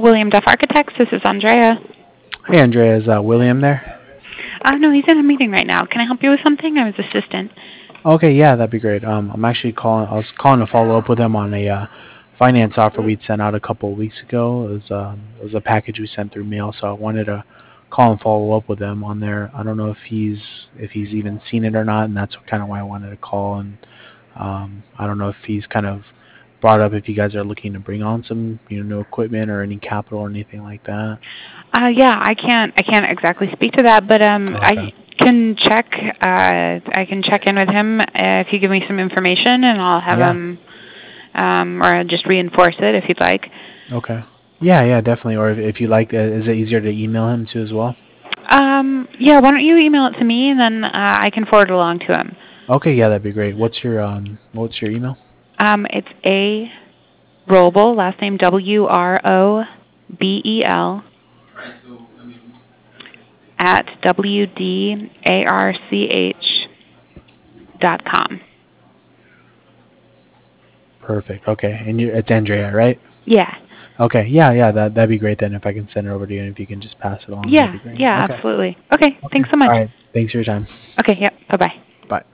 William Duff Architects. This is Andrea. Hey, Andrea, is William there? No, he's in a meeting right now. Can I help you with something? I'm his assistant. Okay, yeah, that'd be great. I'm actually calling. I was calling to follow up with him on a finance offer we'd sent out a couple of weeks ago. It was a package we sent through mail, so I wanted to call and follow up with him on there. I don't know if he's even seen it or not, and that's kind of why I wanted to call. And I don't know if he's kind of brought up if you guys are looking to bring on some new equipment or any capital or anything like that. Yeah, I can't exactly speak to that, but Okay. I can check in with him if you give me some information, and I'll have Yeah. him, or I'll just reinforce it if you'd like. Okay. Yeah, yeah, definitely. Or if you like, is it easier to email him too as well? Yeah, why don't you email it to me, and then I can forward it along to him. Okay, yeah, that'd be great. What's your email? It's A Robel, last name Wrobel, at wdarch.com. Perfect. Okay, and it's Andrea, right? Yeah. Okay, yeah, yeah, that'd be great then if I can send it over to you and if you can just pass it on, that'd Yeah, be great. yeah, Okay. absolutely. Okay, Okay. thanks so All much. right. Thanks for your time. Okay, yeah, bye-bye. Bye.